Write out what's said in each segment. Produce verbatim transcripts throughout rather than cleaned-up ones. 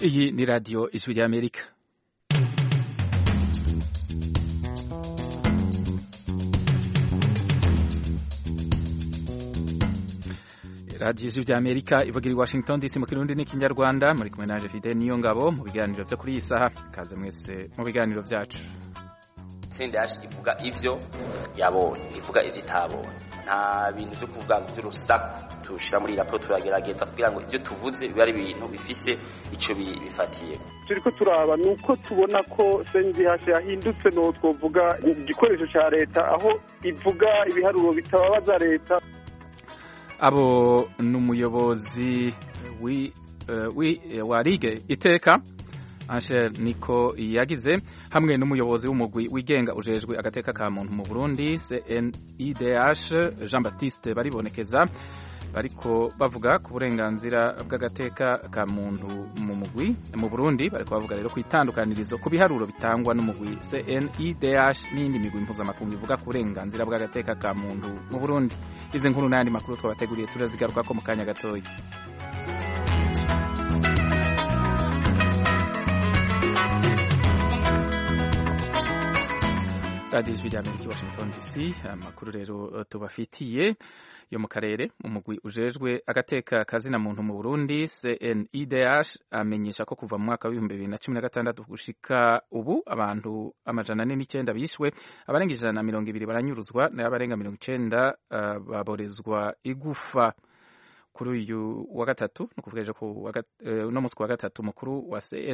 Iyi ni radio Ijwi ry'Amerika. Radio Ijwi ry'Amerika ivugira i Washington D C mu Kirundi n'Ikinyarwanda, muri kumwe naje Fidel Niyongabo mu biganiro byo kuri iyi saha. Kaze mwese mu biganiro byacu. Sende yaje ivuga ivyo yabonye, ivuga ivyo itabonye. Nta bintu byo kuvuga by'urusaku tushira muri raporo, turagerageza kugira ngo ivyo tuvuze bibe ari ibintu bifise ico bifatiye. Turiko turaba nuko tubona ko C N D H yahindutse, no twovuga igikoresho ca leta, aho ivuga ibiharuro bitababaza leta. Abo n'umuyobozi wi uh, wi uh, wa Ligue Iteka Angel Niko yagize hamwe n'umuyobozi w'umugwi wigenga ujejwe agateka ka muntu mu Burundi C N I D H Jean Baptiste baribonekeza bariko bavuga ku burenganzira bw'agateka ka muntu mu mugwi mu Burundi. Bariko bavuga rero ku itandukanirizo ku biharuro bitangwa n'umugwi C N I D H n'indi migwi mpuzamakungu ivuga ku burenganzira bw'agateka ka muntu mu Burundi. Izi nkuru n'andi makuru twabateguriye turazigaruka ko mu kanya gatoya. Radio Ijwi ry'Amerika Washington D C. Amakuru rero tubafitiye yo mu karere. Umugwi ujejwe agateka kazina muntu mu Burundi C N I D H amenyesha ko kuva mu mwaka w'ibihumbi bibiri na cumi na gatandatu gushika ubu abantu amajana ane n'icenda bishwe, abarenga ijana na mirongo ibiri baranyuruzwa, n'abarenga mirongo icenda uh, baborezwa igufa. Kuri uyu wa gatatu no kuvuga ko uh, no musi wa gatatu mukuru wa C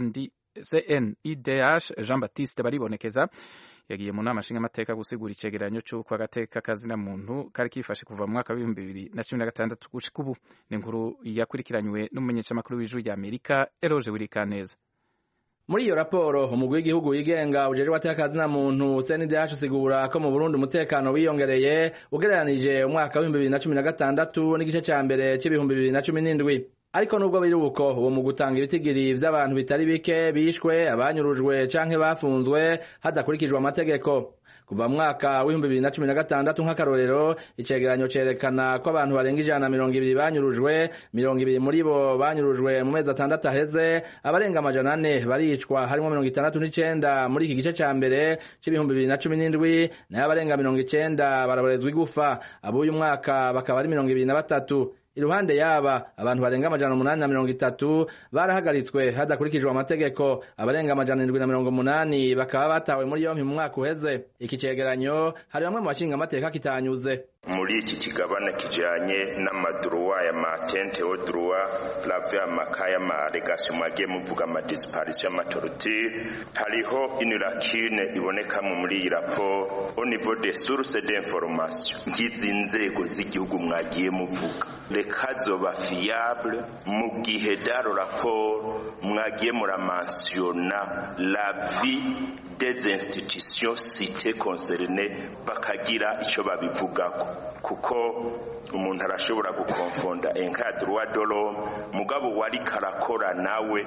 N I D H Jean Baptiste baribonekeza yagiye mu nama nshinga amateka gusigura icegeranyo cy'uko agateka kazina muntu kari kifashe kuva mu mwaka w'ibihumbi bibiri na cumi na gatandatu gushika ubu. Ni inkuru yakurikiranywe n'umumenyeshamakuru w'Ijwi ry'Amerika Eloge Wirikaneza. Muri iyo raporo umugwi w'igihugu wigenga ujejwe agateka kazina muntu C N I D H usigura ko mu Burundi umutekano wiyongereye ugereranije umwaka w'ibihumbi bibiri na cumi na gatandatu n'igice ca mbere c'ibihumbi bibiri na cumi n'indwi. Ariko nubwo biri uko, uwo mu gutanga ibitigiri vy'abantu bitari bike bishwe, abanyurujwe canke bafunzwe hadakurikijwe amategeko. Kuva mu mwaka w'ibihumbi bibiri na cumi na gatandatu nk'akarorero, icegeranyo cerekana ko abantu barenga ijana na mirongo ibiri banyurujwe, mirongo ibiri muri bo banyurujwe mu mezi atandatu aheze, abarenga amajana ane baricwa, harimwo mirongo itandatu n'icenda muri iki gice ca mbere c'ibihumbi bibiri na cumi n'indwi, nayo abarenga mirongo icenda baraborezwa igufa, ab'uyu mwaka bakaba ari mirongo ibiri na batatu. Iruhande yaba abantu barenga amajana umunani na mirongo itatu barahagaritswe hadakurikijwe amategeko, abarenga amajana indwi na mirongo umunani bakaba batawe muri yompi mu mwaka uheze. Iki cegeranyo hari bamwe mu bashinga amateka kitanyuze. Muri iki kigabane kijanye n'amadroit ya matente au droit flavia makaya ma allegation mwagiye muvuga ama disparition ma torture, hariho une lacune iboneka muri iyi rapport au niveau des sources d'information ngizi nzego z'igihugu mwagiye muvuga lekazoba fiable mu gihe daro rapport mwagiye muramensiona la vie des institutions citées concernées bakagira ico babivugako, kuko umuntu arashobora gukonfonda enka droit de l'homme mugabo wari karakora nawe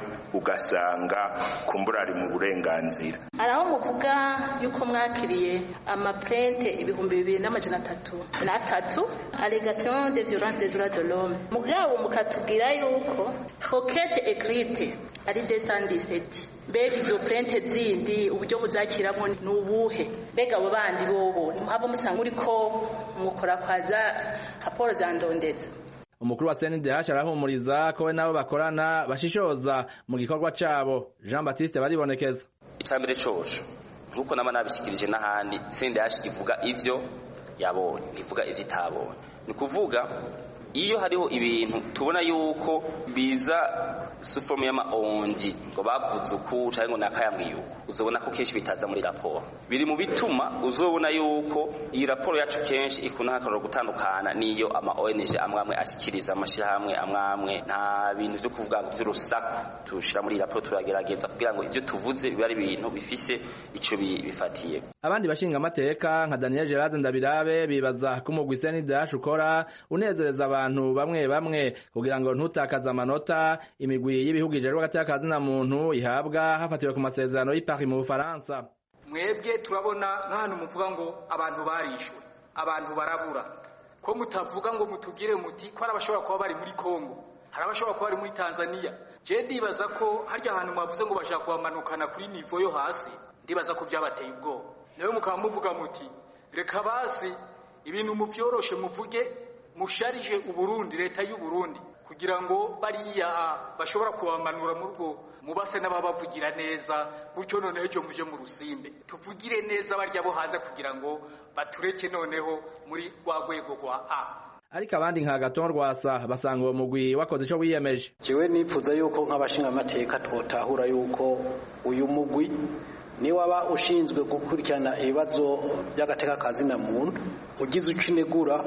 ugasanga kumbura ari mu burenganzira. Araho muvuga yuko mwakiriye amaprente ibihumbi bibiri n'amajana atatu na atatu allégation de violence des droits de l'homme, mugabo mukatubwira yuko requête écrite ari deux cent dix-sept. Mbega izo prente zindi uburyo buzakiramo n'ubuhe? Mbega abo bandi bobo abo musanga uriko mukora kwaza raporo za ndondeza. Umukuru wa C N I D H arahumuriza ko we nabo bakorana bashishoza mu gikorwa cabo. Jean Baptiste baribonekeza. Icambere coco nkuko nama nabishikirije n'ahandi, C N I D H ivuga ivyo yabonye, ivuga ivyo itabonye. Ni kuvuga iyo hariho ibintu tubona yuko biza sufomu y'amaonji ngo bavuze uku canke ngo nakayambwiye uko, uzobona ko kenshi bitaza muri raporo. Biri mu bituma uzobona yuko iyi raporo yacu kenshi ikuna hakaroro gutandukana niyo ama O N G amwamwe ashikiriza amashirahamwe amwamwe. Nta bintu byo kuvuga by'urusaku tushira muri raporo, turagerageza kugira ngo ivyo tuvuze bibe ari ibintu bifise ico bifatiye. Abandi bashinga amateka nka Daniel Gerard Ndabirabe bibaza ko umugwi C N I D H ukora unezereza abantu bamwe bamwe kugira ngo ntutakaza amanota imigwi y'ibihugu ijejwe agateka kazina muntu ihabwa hafatiwe ku masezerano y'i Paris mu Bufaransa. Mwebwe turabona nk'ahantu muvuga ngo abantu barishwe, abantu barabura, ko mutavuga ngo mutugire muti ko arabashobora kuba bari muri Kongo, hari abashobora kuba bari muri Tanzania, je ndibaza ko harya ahantu mwavuze ngo bashaka kubamanukana kuri nivo yo hasi ndibaza ko vyabateye ubwoba nawe mukaba muvuga muti reka basi ibintu muvyoroshe muvuge musharije uburundi leta y'u Burundi kugira ngo bariya bashobora kubamanura mu rugo mubase n'ababavugira neza gutyo noneho cyo muje mu rusimbe tuvugire neza barya bo hanze kugira ngo batureke noneho muri rwa rwego rwa A. Ariko abandi nka Gaton Rwasa basanga uwo mugwi wakoze ico wiyemeje. Jewe nipfuza yuko nk'abashinga amateka twotahura yuko uyu mugwi ni waba ushinzwe gukurikirana ibibazo by'agateka kazi na muntu ugize ucinegura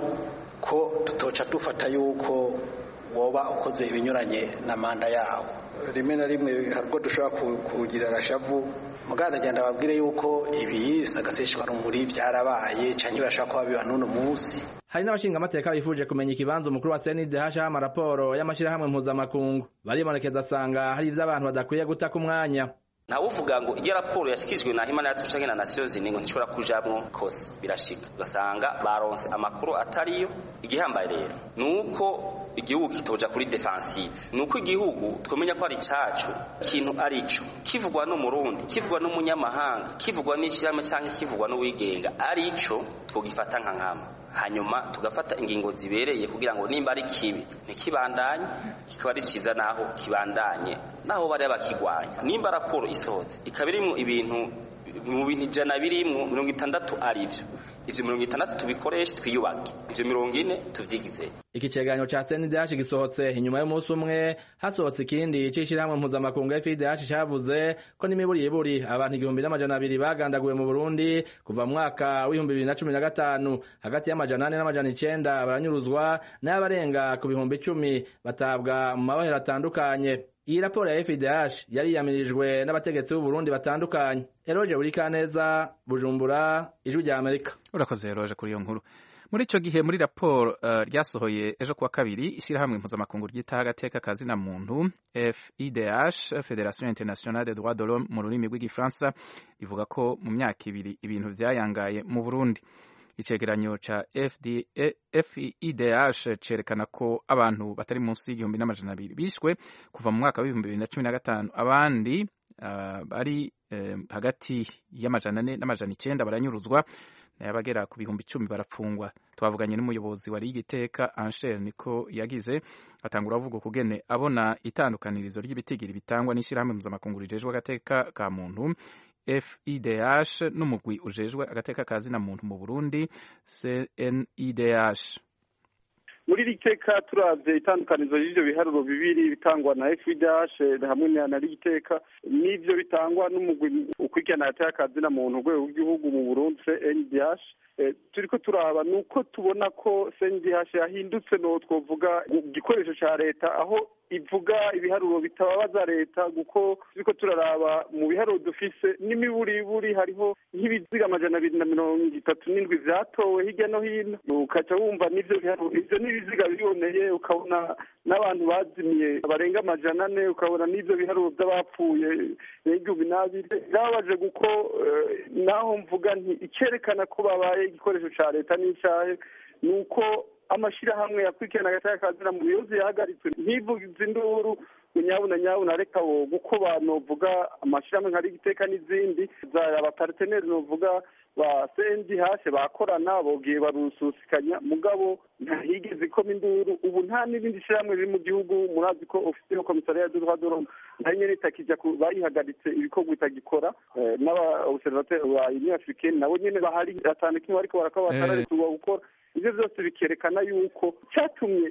ko tutoca dufata yuko woba ukoze ibinyuranye na manda yawo. Rimwe na rimwe harwo dushobora kugira rashavu muganda agenda babwire yuko ibi sagaseshwa rumuri byarabaye canke bashaka kuba biba none munsi. Hari n'abashinga amateka bifuje kumenya ikibanza umukuru wa C N D H ama raporo y'amashirahamwe mpuzamakungu baribonekeza asanga hari ivy'abantu badakwiye guta ku mwanya. Ntawuvuga ngo iyo raporo yashikizwe na Human Rights Watch na Nations Union ntishobora kujamwo kose birashika ugasanga baronse amakuru atariyo. Igihambaye rero nuko igihugu kitoja kuri defensive nuko igihugu twemenya ko ari cacu kintu arico kivugwa no Murundi kivugwa no munyamahanga kivugwa n'ishirame canke kivugwa no wigenga arico twogifata nka nkama hanyuma tugafata ingingo zibereye kugira ngo nimba ari kibi ntikibandanye kikaba ari ciza naho kibandanye naho bari bakigwanya nimba raporo isohotse ikabirimo ibintu mu bintu ijana birimwo mirongo itandatu arivyo ivyo mirongo itandatu tubikoreshe twiyubake ivyo mirongo ine tuvyigize. Iki cegeranyo ca C N D H gisohotse inyuma y'umunsi umwe hasohotse ikindi c'ishirahamwe mpuzamakungu F I D H cavuze ko n'imiburi yiburi abantu igihumbi n'amajana abiri bagandaguwe mu Burundi kuva mu mwaka w'ibihumbi bibiri na cumi na gatanu hagati y'amajana ane n'amajana icenda baranyuruzwa n'abarenga ku bihumbi icumi batabwa mu mabohero atandukanye. Iyi raporo ya F I D H yari yamirijwe n'abategetsi b'u Burundi batandukanye. Eroje Urikaneza, Bujumbura, Ijwi rya Amerika. Urakoze Eroje kuri iyo nkuru. Muri ico gihe muri raporo uh, ryasohoye ejo kuwa kabiri ishyirahamwe mpuzamakungu ryitaho agateka kazi na muntu F I D H Federation Internationale des Droits de l'Homme mu rurimi rw'igifaransa rivuga ko mu myaka ibiri ibintu vyayangaye mu Burundi. Icegeranyo ca F I D H cerekana ko abantu batari munsi y'igihumbi n'amajana abiri bishwe kuva mu mwaka w'ibihumbi bibiri na cumi na gatanu abandi uh, bari uh, hagati y'amajana ane n'amajana icenda baranyuruzwa n'abagera ku bihumbi icumi barapfungwa. Twavuganye n'umuyobozi wari igiteka Anshel niko yagize atangura avuga kugene abona itandukanirizo ry'ibitigiri bitangwa n'ishirahamwe mpuzamakungu rijejwe agateka ka muntu F I D H n'umugwi ujejwe agateka kazi na muntu mu Burundi C N I D H. Muri riteka turavye itandukanizo y'ivyo biharuro bibiri bitangwa na F I D H hamwe na riteka n'ivyo bitangwa n'umugwi ukurikirana agateka kazi na muntu rwego rw'igihugu mu Burundi C N I D H. E, turiko turaba nuko tubona ko C N I D H yahindutse no twovuga igikoresho ca leta aho ivuga ibiharuro bitababaza leta guko turiko turaraba mu biharuro dufise n'imiburiburi hariho nk'ibiziga amajana abiri na mirongo itatu n'indwi vyatowe hirya no hino ukaca wumva n'ivyo biharuro ivyo n'ibiziga biboneye ukabona n'abantu bazimiye barenga amajana ane ukabona n'ivyo biharuro vy'abapfuye n'igihumbi n'abiri byababaje guko uh, naho mvuga nti icerekana ko babaye igikoresho ca leta n'icahe nuko amashirahamwe yakurikirana agateka kazi na muntu yose yahagaritswe ntivugize induru nyabuna nyabuna reka wo guko banovuga amashirahamwe nkari giteka n'izindi za abaparteneri novuga ba C N D H bakorana bogiye barususikanya mugabo ntahigeze ko induru ubu nta n'ibindi shirahamwe biri mu gihugu murazi ko office yo commissariat de droits de l'homme nanye nitakija bayihagaritse ibikorwa itagikora n'aba observateur ba Union Africaine nabo nyene bahari atanu kimwe ariko barakaba batararitswa gukora. Ivyo vyose bikerekana yuko cyatumye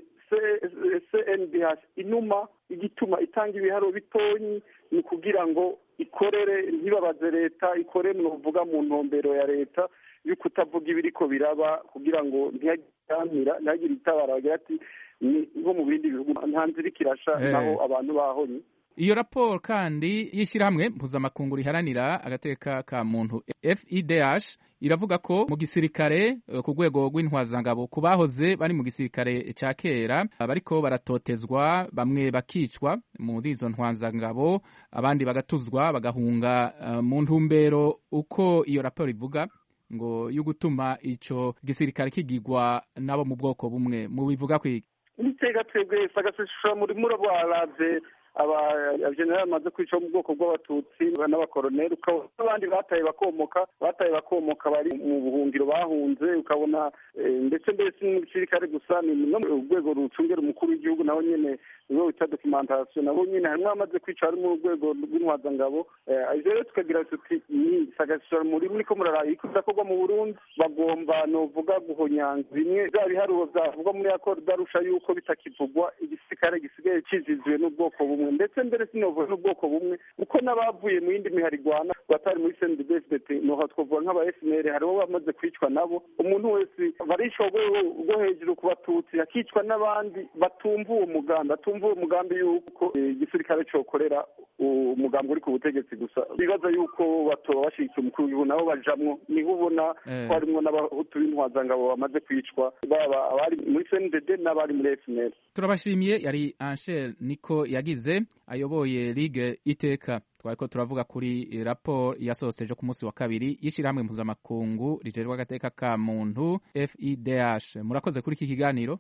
C N D H inuma igituma itanga ibiharo bitonyi ni kugira ngo ikorere ntibabaze leta ikore muvuga mu ntombero ya leta yuko utavuga ibiriko biraba kugira ngo ntiyagiramira ntagire itabara bagira ati nko mu bindi bihugu nta nzira kirasha naho abantu bahonye. Iyo raporo kandi y'ishyirahamwe mpuzamakungu riharanira agateka ka muntu F I D H iravuga ko mu gisirikare ku rwego rw'intwazangabo ku bahoze bari mu gisirikare ca kera bariko baratotezwa bamwe bakicwa muri izo ntwazangabo abandi bagatuzwa bagahunga uh, mu ntumbero uko iyo raporo ivuga ngo yo gutuma ico gisirikare kigirwa nabo mu bwoko bumwe mu bivuga kwiki nitega twebwe sagasesha muri murabo araze abajenerali bamaze kwica mu bwoko bw'abatutsi n'abakoroneri, ukabona n'abandi bataye bakomoka bataye bakomoka bari mu buhungiro bahunze, ukabona ndetse mbese n'umusirikare gusa ni no mu rwego rucungera umukuru w'igihugu naho nyene niwe wita documentation, nabo nyene harimo amaze kwica ari mu rwego rw'intwazangabo. Ivyo rero tukagira tuti ni sagasura muri niko muraraye ikuzakorwa mu Burundi, bagomba novuga guhonyanga bimwe bya biharuro byavugwa muri accord darusha yuko bitakivugwa igisirikare gisigaye kizizwe n'ubwoko bumwe, ndetse mbere sinovuga n'ubwoko bumwe uko n'abavuye mu yindi miharigwana batari muri C N D D F D T noha twovuga nk'aba F N L hariho bamaze kwicwa nabo, umuntu wese barishwa rwo hejuru ku batutsi akicwa n'abandi batumva uwo mugambi batumva uwo mugambi yuko igisirikare cokorera umugambi uri ku butegetsi gusa, bibaza yuko batoba bashigikiye umukuru w'igihugu nabo bajamwo, niho ubona ko harimwo n'abahutu b'intwazangabo bamaze kwicwa baba abari muri C N D D n'abari muri F N L. Turabashimiye. Yari Anshel Niko yagize ayoboye Ligue Iteka. Twariko turavuga kuri raporo yasohoseje ku munsi wa kabiri y'ishirahamwe mpuzamakungu rijejwe agateka ka muntu F I D H. Murakoze kuri iki kiganiro.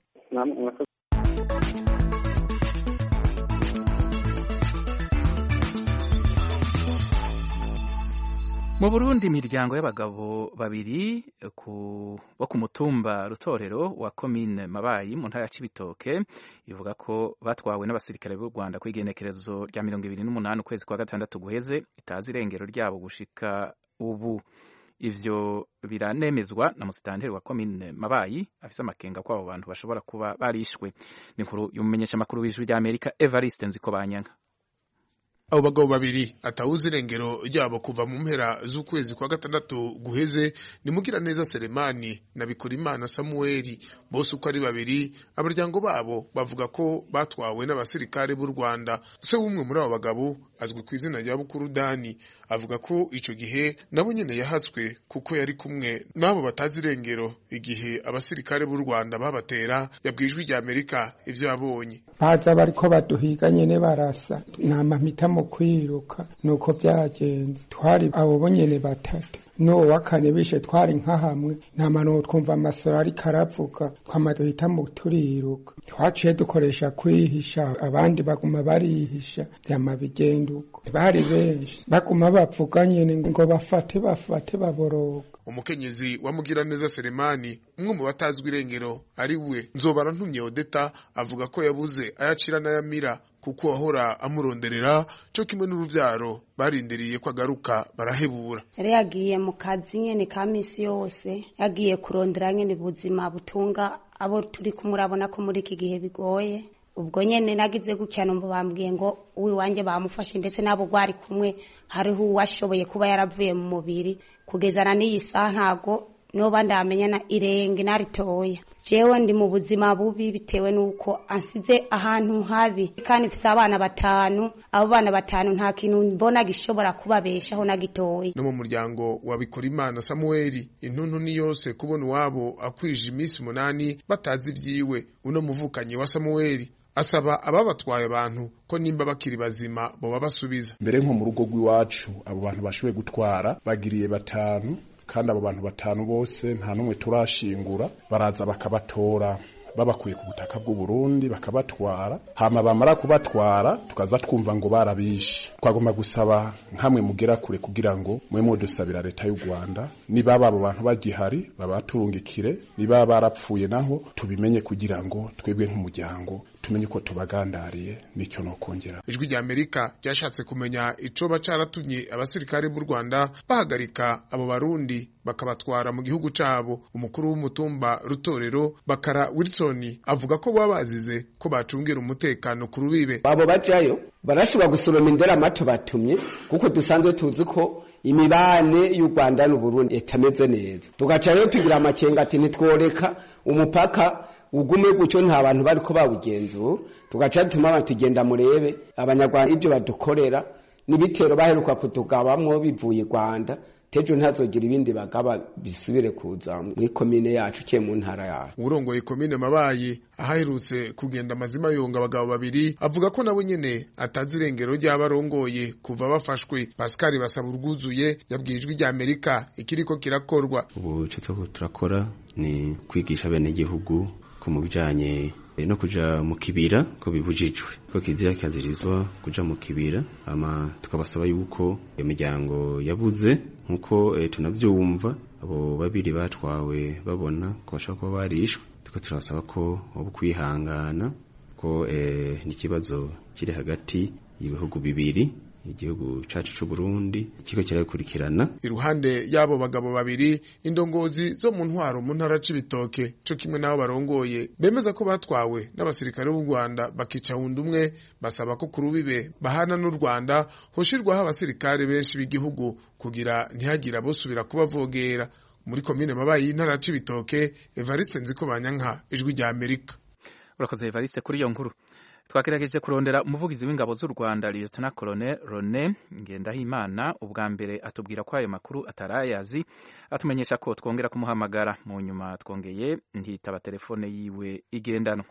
Mu Burundi imiryango y'abagabo babiri ku bo ku mutumba Rutorero wa komine Mabayi mu ntara ya Cibitoke ivuga ko batwawe n'abasirikare b'u Rwanda ku igenekerezo rya mirongo ibiri n'umunani ukwezi kwa gatandatu guheze, itazi irengero ryabo gushika ubu. Ivyo biranemezwa na musitanteri wa komine Mabayi afise amakenga ko abo bantu bashobora kuba barishwe. Ni nkuru y'umumenyesha makuru w'ijwi rya Amerika Evariste Nzikobanyanga. Abo bagabo babiri atawuzi irengero ryabo kuva mu mpera z'ukwezi kwa gatandatu guheze ni Mugiraneza Selemani na Bikorimana Samueli, bose uko ari babiri. Abaryango babo bavuga ko batwawe n'abasirikare b'u Rwanda. Se w'umwe muri abo bagabo azwi ku izina rya Bukuru Dani avuga ko ico gihe nabo nyene yahatswe kuko yari kumwe nabo batazi irengero igihe abasirikare b'u Rwanda babatera. Yabwijwe rya Amerika ivyo yabonye. Baza bariko baduhiga nyene barasa nama mpita mu kwiruka nuko byagenze. Twari abo bonyene batatu no wakane bishe twari nka hamwe namano twumva amasoro ari karavuga kwamaduhita mu turiruka. Twaciye dukoresha kwihisha, abandi baguma barihisha byama bigenduko. Bari benshi baguma bavuga nyene ngo bafate bafate baboroga. Umukenyezi wa Mugiraneza Selemani umwe mu batazwi irengero ari we Nzobara Ntumye Odeta avuga ko yabuze ayacira n'ayamira kuko ahora amuronderera cyo kimwe n'uruvyaro barindiriye ko agaruka barahebura. Yari yagiye mu kazi nyene ka misi yose, yagiye kurondera nyene buzima butunga abo turi kumurabona ko muri iki gihe bigoye. Ubwo nyene nagize gucyana mbo bambwiye ngo uwi wanje bamufashe, ndetse nabo gwari kumwe hariho uwashoboye kuba yaravuye mu mubiri kugezana n'iyi saha ntago no bandamenya na irenge naritoya. Jewe ndi mu buzima bubi bitewe nuko ansize ahantu habi, kandi mfise abana batanu. Abo bana batanu nta kintu mbona gishobora kubabeshaho na gitoya. No mu muryango wa Bikorimana Samueli intuntu ni yose kubona wabo akwije imisi munani batazi vyiwe. Uno muvukanye wa Samueli asaba ababatwaye abantu ko nimba bakiri bazima bo babasubiza. Mbere nko mu rugo rw'iwacu abo bantu bashoboye gutwara bagiriye batanu, kandi abo bantu batanu bose nta numwe turashingura. Baraza bakabatora babakuye ku butaka bw'u Burundi bakabatwara, hama bamara kubatwara tukaza twumva ngo barabishe. Twagomba gusaba nkamwe mugera kure kugira ngo mwe mudusabira leta y'u Rwanda niba abo bantu bagihari babaturungikire, niba barapfuye naho tubimenye kugira ngo twebwe nk'umuryango tumenye ko tubagandariye. Nicyo no kongera. Ijwi rya Amerika ryashatse kumenya ico bacaratumye abasirikare b'u Rwanda bahagarika abo barundi bakabatwara mu gihugu cabo. Umukuru w'umutumba Rutorero Bakara Wilson avuga ko babazize ko bacungira umutekano ku rubibe. Babo bajayo barashobora gusoroma indera amato batumye, kuko dusanzwe tuzi ko imibane y'u Rwanda n'u Burundi etameze neza. Tugaca rero tugira amakenga ati nitworeka umupaka ugume gucyo nta bantu bariko bawugenzo. Tugaca dutuma abantu tugenda murebe abanyarwanda ibyo badukorera n'ibitero baheruka kutugabamwo bivuye Rwanda. Tejo ntazogira ibindi bagaba bisubire kuza muri komine yacu cye mu ntara yacu. Urongoye komine Mabayi ahaherutse kugenda amazima yonga abagabo babiri avuga ko nabo nyene atazi irengero ry'abarongoye kuva bafashwe. Pascal Basaba urwuzuye yabwijwe rya Amerika ikiriko kirakorwa. Ubu cyo turakora ni kwigisha bene igihugu ko mu bijanye no kuja mu kibira ko bibujijwe ko kizira kazirizwa kuja mu kibira ama tukabasaba yuko iyo miryango yabuze nkuko e, tunavyumva abo babiri batwawe babona ko bashaka kuba barishwe tuko turasaba ko abo kwihangana ko e, n'ikibazo kiri hagati y'ibihugu bibiri igihugu cacu c'u Burundi kiko kirakurikirana. Iruhande yabo bagabo babiri indongozi zo mu ntwaro mu ntara c'ibitoke co kimwe nabo barongoye bemeza ko batwawe n'abasirikare b'u Rwanda bakica hundi umwe basaba ko kurubibe bahana n'u Rwanda hoshirwaho abasirikare benshi b'igihugu kugira ntihagira bosubira kubavogera. Muri komine Mabayi y'intara c'ibitoke Evariste Nzikobanyanka ijwi rya Amerika. Urakoze Evariste kuri iyo nkuru. Twakirageje kurondera umuvugizi w'ingabo z'u Rwanda Lieutenant Colonel Rone Ngendahimana ubwa mbere atubwira ko ayo makuru atarayazi atumenyesha ko twongera kumuhamagara mu nyuma twongeye ntitaba telefone yiwe igendanwa.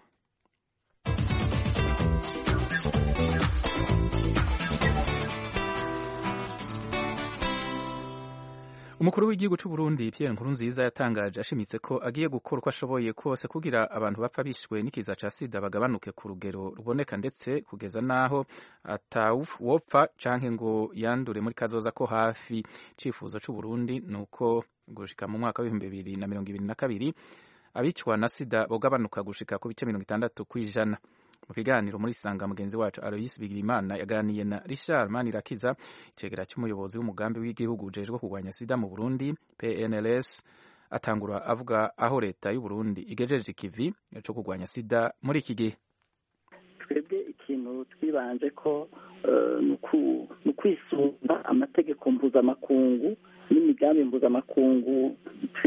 Umukuru w'igihugu c'u Burundi Pierre Nkurunziza yatangaje ashimitse ko agiye gukora uko ashoboye kose kugira abantu bapfa bishwe n'ikiza ca sida bagabanuke ku rugero ruboneka ndetse kugeza naho atawopfa canke ngo yandure muri kazoza ko hafi. Cifuzo c'u Burundi nuko gushika mu mwaka w'ibihumbi bibiri na mirongo ibiri na kabiri abicwa na sida bogabanuka gushika ku bice mirongo itandatu kw'ijana. Mu kiganiro muri Sanga mugenzi wacu Aloyse Bigirimana yaganiye na Richard Manirakiza icegera cy'umuyobozi w'umugambi w'igihugu ujejwe kurwanya sida mu Burundi P N L S atangura avuga aho leta y'u Burundi igejeje ikivi cyo kurwanya sida muri iki gihe. Twebwe ikintu twibanje ko uh, nukwisumba amategeko mpuzamakungu n'imigambi mpuzamakungu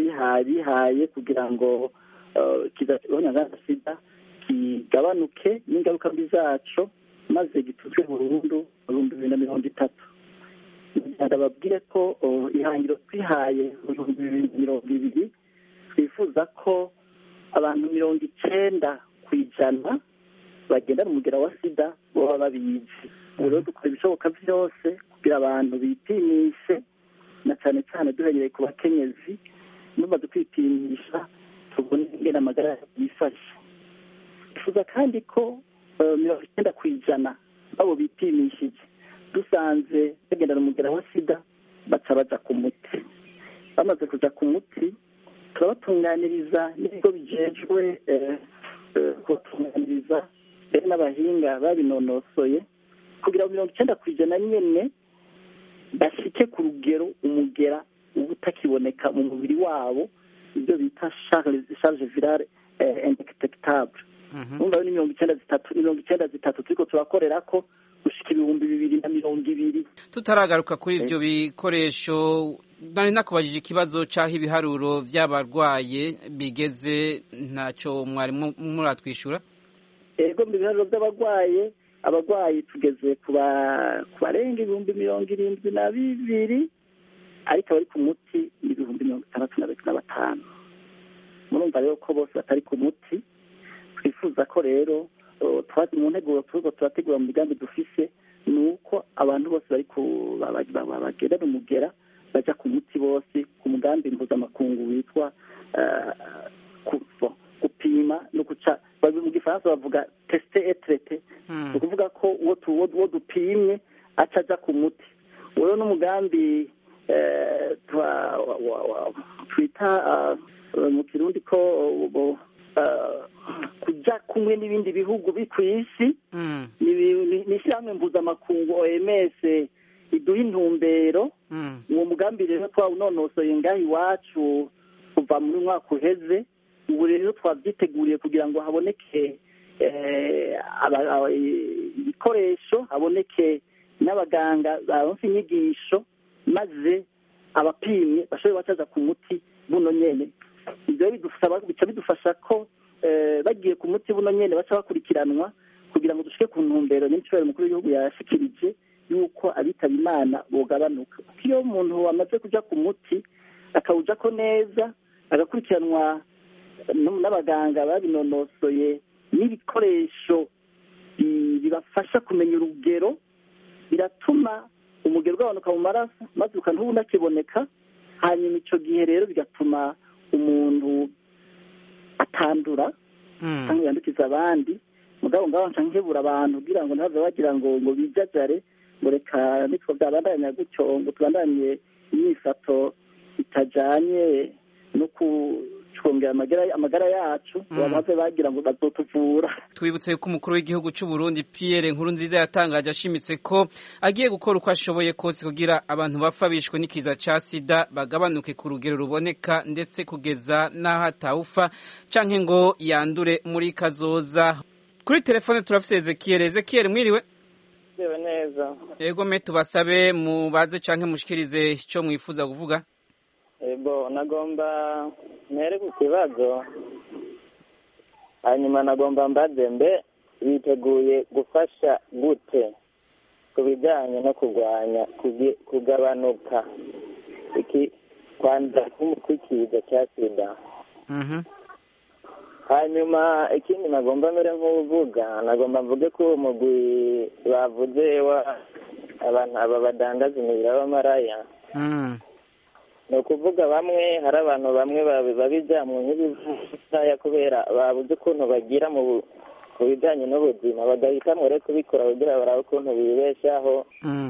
twihaye kugira ngo uh, kizabonya sida kigabanuke n'ingaruka mbi zaco maze gituzwe burundu burundu bibiri na mirongo itatu. Ndababwire ko ihangiro twihaye ibihumbi bibiri na mirongo ibiri twifuza ko abantu mirongo icenda kw'ijana bagendana umugera wa sida boba babizi. Rero dukora ibishoboka vyose kugira abantu bipimishe na cane cane duhereye ku bakenyezi numaze kwipimisha tubone ingene amagara yifashe. Twifuza kandi ko mirongo icyenda kw'ijana babo bipimishije dusanze bagendana umugera wa sida baca baja ku muti. Bamaze kuja ku muti turabatunganiriza n'ibigo bijejwe kubatunganiriza mbere n'abahinga babinonosoye kugira ngo mirongo icyenda kw'ijana nyene bashike ku rugero umugera uba utakiboneka mu mubiri wabo, ibyo bita charge virale indetectable. Numva ni mirongo icyenda zitatu mirongo icyenda zitatu turiko turakorera ko gushika ibihumbi bibiri na mirongo ibiri. Tutaragaruka kuri ivyo bikoresho nari nakubajije ikibazo c'aho ibiharuro vy'abarwaye bigeze ntaco mwari muratwishura. Ego mu biharuro by'abarwaye abarwayi tugeze ku barenga ibihumbi mirongo irindwi na bibiri ariko abari ku muti ibihumbi mirongo itandatu na batanu. Murumva rero ko bose batari ku muti. Twifuza ko rero twazi mu nteguro turiko turategura mu migambi dufise nuko abantu bose bari bagendana umugera baja ku muti bose ku mugambi mpuzamakungu witwa gupima no guca mu gifaransa bavuga teste et traite. Ni ukuvuga ko uwo dupimye aca aja ku muti. Uwo n'umugambi twita mu kirundi ko kuja kumwe n'ibindi bihugu bikw'isi ni ishyirahamwe mpuzamakungu O M S iduha intumbero. Uwo mugambi rero twawunonosoye ngaha iwacu kuva muri mwaka uheze. Ubu rero twavyiteguriye kugira ngo haboneke ibikoresho, haboneke n'abaganga baronse inyigisho, maze abapimye bashobore bacaza ku muti buno nyene. Ibyo bidufasha bica bidufasha ko bagiye ku muti buno nyene baca bakurikiranwa kugira ngo dushike ku ntumbero n'icubahiro umukuru w'igihugu yashikirije yuko abitaba Imana bogabanuka. Iyo umuntu amaze kuja ku muti akawujako neza agakurikiranwa n'abaganga babinonosoye n'ibikoresho bibafasha kumenya urugero, biratuma umugero ugabanuka mu maraso maze ukantubu unakiboneka. Hanyuma ico gihe rero bigatuma umuntu atandura cyangwa yandukiza abandi mugabo ngaho nca nkebura abantu kugira ngo ntibave bagira ngo ngo bijajare ngo reka nitwo byabandanya gutyo ngo tubandanye imyifato itajanye no kucungera amagara amagara yacu bamaze bagira ngo bazotuvura. Twibutse ko umukuru w'igihugu cy'u Burundi Pierre Nkurunziza yatangaje ashimitse ko agiye gukora uko ashoboye kose kugira abantu bapfa bishwe n'ikiza ca sida bagabanuke ku rugero ruboneka ndetse kugeza n'aho atawufa canke ngo yandure muri kazoza. Kuri telefone turafise Ezekiel. Ezekiel mwiriwe? Yewe neza. Yego me tubasabe mubaze canke mushikirize ico mwifuza kuvuga. Ego nagomba ntere ku kibazo hanyuma nagomba mbaze mbe biteguye gufasha gute ku bijyanye no kurwanya kugabanuka iki kwandura kw'ikiza cya sida. Hanyuma ikindi nagomba mbere nk'uvuga nagomba mvuge ko uwo mugwi bavuze wa abantu aba badandaza imibiri b'abamaraya ni ukuvuga bamwe hari abantu bamwe babijyamo nk'ibivaya kubera babuze ukuntu bagira mu bijyanye n'ubuzima bagahitamo rero kubikora kugira barabe ukuntu bibeshaho.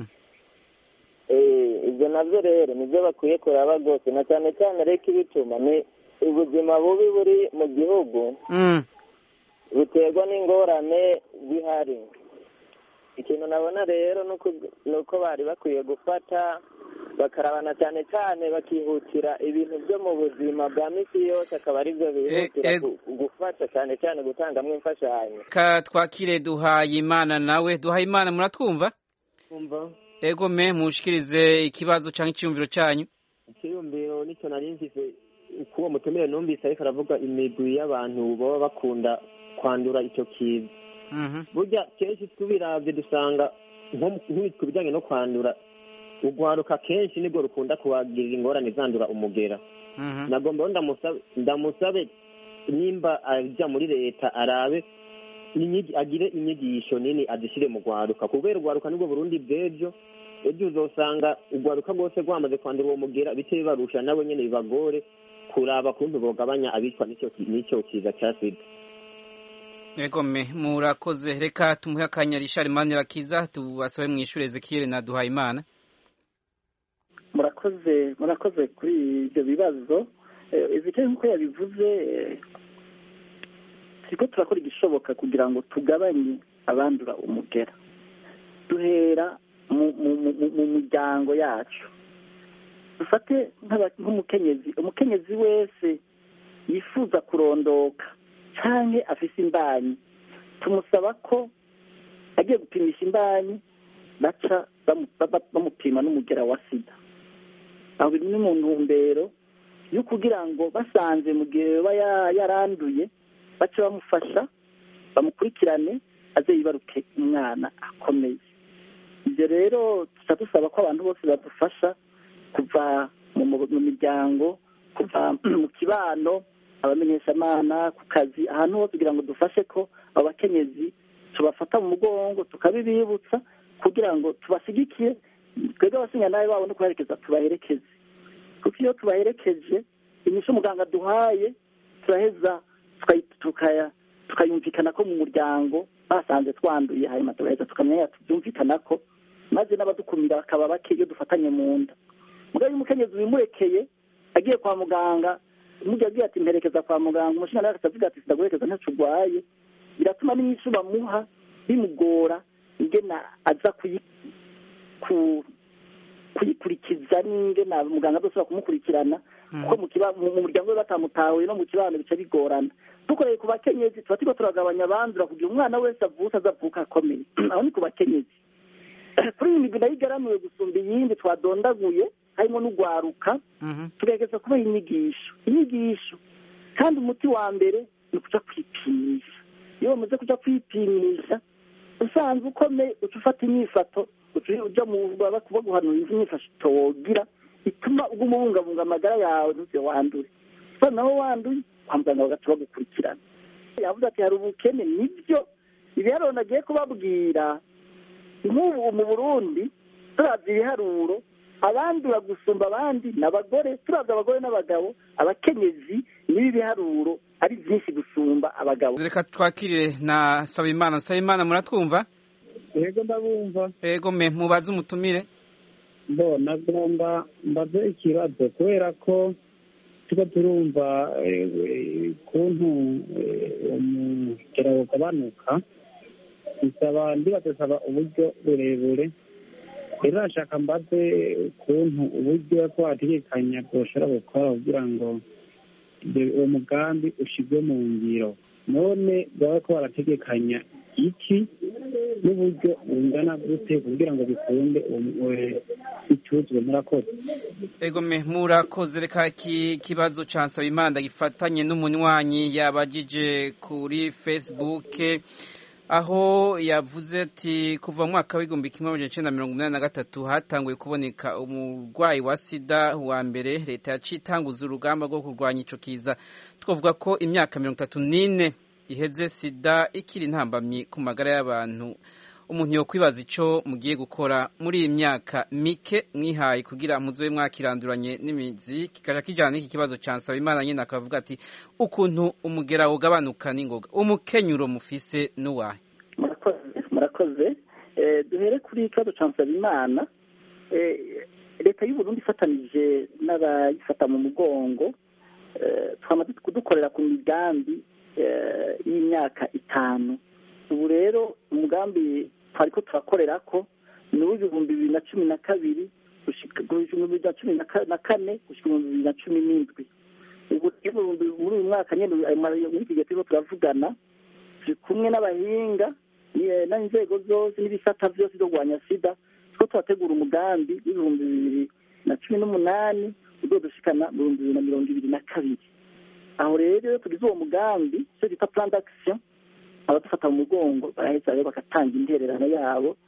Ibyo nabyo rero nibyo bakwiye kuraba rwose na cyane cyane reka ibituma ni ubuzima bubi buri mu gihugu buterwa n'ingorane zihari. Ikintu nabona rero ni uko bari bakwiye gufata bakarabana cyane cyane bakihutira ibintu byo mu buzima bwa misi yose akaba ari byo bihutira gufasha cyane cyane gutangamo imfashanyo. Ka twakire Duhayimana nawe. Duhayimana muratwumva? Umva. Ego me mushikirize ikibazo cyangwa icyumviro cyanyu. Icyumviro nicyo nari mfise kuwo mutemere numvise ariko aravuga imigwi y'abantu baba bakunda kwandura icyo kiza. Burya kenshi tubiravye dusanga nk'ibitwe bijyanye no kwandura ugwaruka kenshi nibwo rukunda kuwagirira ingorane zandura umugera. Nagomba ndamusabe ndamusabe nimba ajya muri leta arabe agire inyigisho nini azishyire mu gwaruka kubera ugwaruka nibwo Burundi bw'ejo. Ejo uzosanga ugwaruka rwose rwamaze kwandura uwo mugera bice bibarusha nabo nyene bibagore kuraba kuntu bogabanya abitwa n'icyo n'icyo kiza cya sida. Ego me murakoze reka tumuhe akanya Richard Manirakiza tubasabe mwishure Ezekiel na Duhayimana. Murakoze murakoze kuri ibyo bibazo. Ezekiel nkuko yabivuze siko turakora igishoboka kugira ngo tugabanye abandura umugera duhera mu miryango yacu. Dufate nk'umukenyezi umukenyezi wese yifuza kurondoka canke afise imbanyi tumusaba ko agiye gupimisha imbanyi baca bamupima n'umugera wa sida. Aho biri ni mu ntumbero yo kugira ngo basanze mu gihe baba yaranduye bace bamufasha bamukurikirane aze yibaruke umwana akomeye. Ibyo rero tuca dusaba ko abantu bose badufasha kuva mu miryango kuva mu kibano abamenyeshamana ku kazi ahantu hose kugira ngo dufashe ko abakenyezi tubafata mu mugongo tukabibibutsa kugira ngo tubasigikiye twebwe abasinya nawe babone kubaherekeza tubaherekeze kuko iyo tubaherekeje inyishu muganga duhaye turaheza tukayumvikana ko mu muryango basanze twanduye hanyuma tugaheza tukamenya tubyumvikana ko maze n'abadukumira bakaba bake iyo dufatanye mu nda. Mugabo umukenyezi wimurekeye agiye kwa muganga umujyi agiye ati mperekeza kwa muganga umushinga nawe akavuga ati sidaguherekeza ntacyo urwaye biratuma n'inyishu bamuha bimugora ingena aza kuyikurikiza n'ingena muganga adashobora kumukurikirana kuko mu muryango we batamutahuye no mu kibano bica bigorana. Dukoreye ku bakenyezi tuba turiko turagabanya abandura kugira umwana wese avutse azavuka akomeye. Aho ni ku bakenyezi. Kuri iyi migwi nayo igaramiwe gusumba iyindi twadondaguye harimo n'ugwaruka tugerageza kubaha inyigisho inyigisho kandi umuti wa mbere ni kuja kwipimisha. Iyo bamaze kuja kwipimisha usanzwe ukomeye uca ufata inyifato uja mu baguhanura inyifato wogira ituma uguma ubungabunga amagara yawe ntuze wandure. So naho wanduye kwa muganga bagaca bagukurikirana. Yavuze ati hari ubukene nibyo ibiharuro nagiye kubabwira nk'ubu mu Burundi turavye ibiharuro abandura gusumba abandi n'abagore turavye abagore n'abagabo abakenyezi n'ibi biharuro ari byinshi gusumba abagabo. Reka twakirire na Sabimana. Sabimana muratwumva? Yego ndabumva. Yego me mubaze umutumire. Bo nagomba mbaze ikibazo kubera ko tuko turumva kuntu umugera ugabanuka bisaba ndibaza uburyo burebure. Rero nashaka mbaze kuntu uburyo ko ategekanya bwoshobora gukora kugira ngo uwo mugambi ushirwe mu ngiro. None baba ko barategekanya iki n'uburyo bungana gute kugira ngo bikunde ituzwe murakoze. Ego me murakoze. Reka iki kibazo ca Nsabimana gifatanye n'umunywanyi yabajije kuri Facebook aho yavuze ati kuva mu mwaka w'igihumbi kimwe amajana icenda mirongo umunani na gatatu hatanguye kuboneka umurwayi wa sida wa mbere, leta yaciye itanguza urugamba rwo kurwanya ico kiza. Twavuga ko imyaka mirongo itatu n'ine iheze sida ikiri intambamyi ku magara y'abantu. Umuntu yo kwibaza ico mugiye gukora muri iyi myaka mike mwihaye kugira muzobe mwakiranduranye n'imizi. Kikaja kijana n'iki kibazo ca Nsabimana nyene akavuga ati ukuntu umugera ugabanuka n'ingoga, umukenyuro mufise n'uwahe? Murakoze murakoze. Eh, duhere kuri ikibazo ca Nsabimana. Eh, leta y'u Burundi ifatanije n'abayifata mu mugongo eh, twamaze kudukorera ku migambi eh, y'imyaka itanu. Ubu rero umugambi twariko turakorera ko ni w'ibihumbi bibiri na cumi na kabiri gushika ibihumbi bibiri na cumi na kane gushika ibihumbi bibiri na cumi n'indwi. Ubu muri uyu mwaka nyene muri iki gihe turiko turavugana turi kumwe n'abahinga n'inzego zose n'ibisata vyose vyo kurwanya sida, two turategura umugambi w'ibihumbi bibiri na cumi n'umunani uzodushikana mu bihumbi bibiri na mirongo ibiri na kabiri. Aho rero tugize uwo mugambi cyo bita plan d'action, abadufata mu mugongo baraheza rero bagatanga intererano yabo.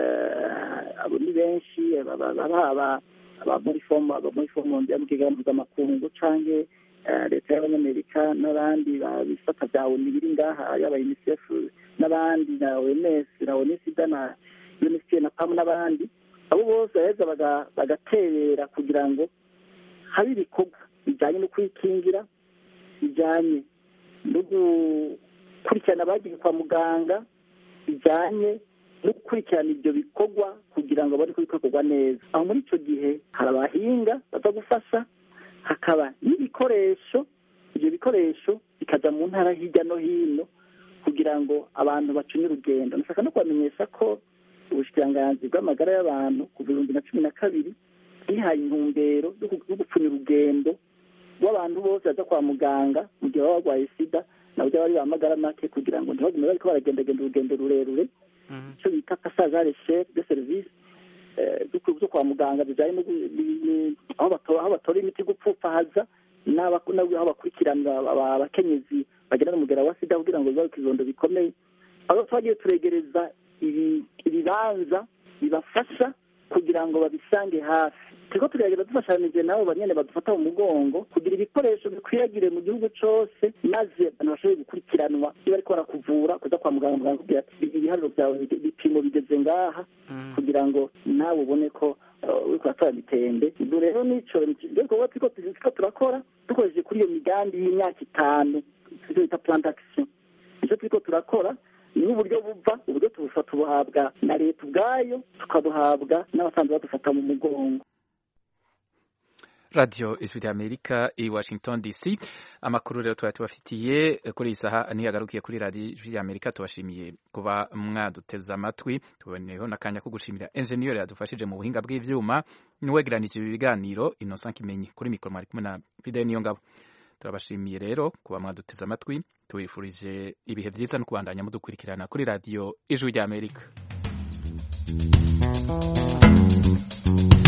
Abo ni benshi aba muri fomu aba muri fomu ya mugega mpuzamakungu canke leta y'abanyamerika n'abandi babifata bya oni biri ngaha yaba UNICEF n'abandi na O M S na ONUSIDA na UNICEF na P A M n'abandi. Abo bose baraheza bagaterera kugira ngo habe ibikorwa bijanye no kwikingira, bijanye no gukurikirana abagiye kwa muganga, bijanye no gukurikirana ibyo bikorwa kugira ngo bari kubikorwa neza. Aho muri icyo gihe hari abahinga baza gufasha, hakaba n'ibikoresho. Ibyo bikoresho bikaja mu ntara hirya no hino kugira ngo abantu bacunye urugendo. Nashaka no kubamenyesha ko ubushikiranganji bw'amagara y'abantu ku bihumbi na cumi na kabiri bwihaye intumbero yo gupfunya urugendo rw'abantu bose baza kwa muganga mu gihe baba barwaye sida nabo bari bamagara make kugira ngo ntibagume bariko baragendagenda urugendo rurerure. Icyo bita passage à l'échelle de service zo kwa muganga bijanye aho batora imiti gupfupfahaza n'aho bakurikirana abakenyezi bagenda n'umugera wa sida kugira ngo bibaho ikizondo bikomeye. Aho twagiye turegereza ibibanza bibafasha kugira ngo babisange hafi. Turiko turagerageza dufashanije nabo banyene badufata mu mugongo kugira ibikoresho bikwiragire mu gihugu cose, maze abantu bashobore gukurikiranwa iyo bariko barakuvura kuza kwa muganga muganga kugira ati ibiharuro byawe bipimo bigeze ngaha kugira ngo nawe ubone ko uriko uratora bitembe. Ibyo rero nico rero turiko turakora dukoresheje kuri iyo migambi y'imyaka itanu ivyo bita plan d'action. Ivyo turiko turakora ni uburyo buva uburyo tubufata buhabwa na leta ubwayo, tukabuhabwa n'abasanzwe badufata mu mugongo. Radio Ijwi ry'Amerika i Washington D C. Amakuru rero twari tubafitiye kuri iyi saha ntiyagarukiye kuri Radio Ijwi ry'Amerika. Tubashimiye kuba mwaduteze amatwi. Tuboneyeho n'akanya ko gushimira engineer yadufashije mu buhinga bw'ivyuma n'uwegeranije ibi biganiro Innocent Kimenyi. Kuri mikoro mwari kumwe na Fidel Niyongabo. Turabashimiye rero kuba mwaduteze amatwi. Tubifurije ibihe byiza no kubandanya mudukurikirana kuri Radio Ijwi ry'Amerika.